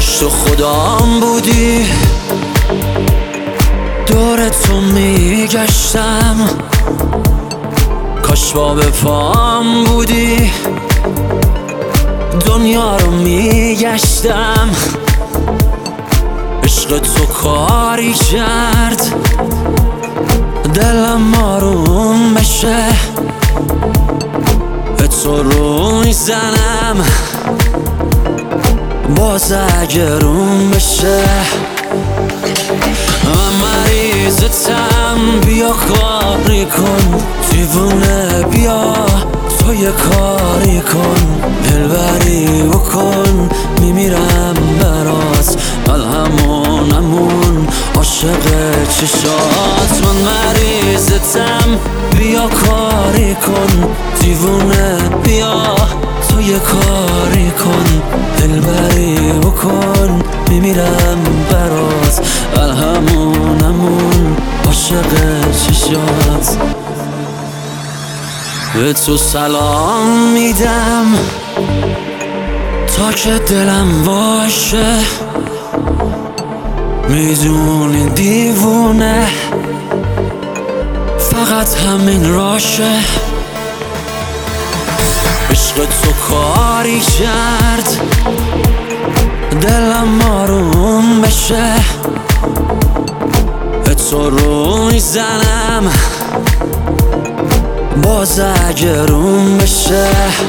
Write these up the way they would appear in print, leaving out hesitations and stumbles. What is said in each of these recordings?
کاش تو خودم بودی، دور تو میگشتم، کاش با به پام بودی، دنیا رو میگشتم. عشق تو کاری کرد دلم آروم بشه، به تو رو میزنم باز اگه روم بشه. من مریضتم، بیا کاری کن، دیوونه بیا تو یه کاری کن، دلبری بکن، میمیرم برات، همون عاشق چشات. من مریضتم، بیا کاری کن، دیوونه بیا تو یه کاری کن، دلبری بکن، میمیرم برات، همون عاشق چشات. به تو سلام میدم تا که دلم باشه، میدونی دیوونه فقط همین راشه. عشق تو کاری کرد دلم آروم بشه، به تو رو میزنم باز اگه روم بشه.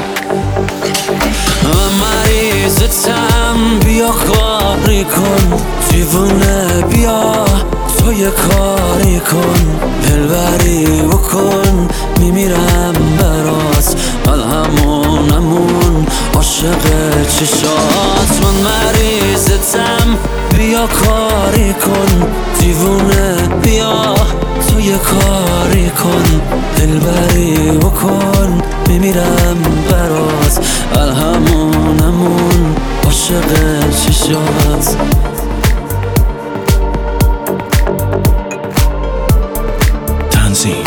من مریضتم، بیا کاری کن، دیوونه بیا تو یه کاری کن، دلبری بکن، میمیرم برات، همون عاشق چشات. من مریضتم، بیا کاری کن، دیوونه بیا تو یه کاری کن، دلبری بکن، میمیرم برات، همون عاشق چشات. تنظیم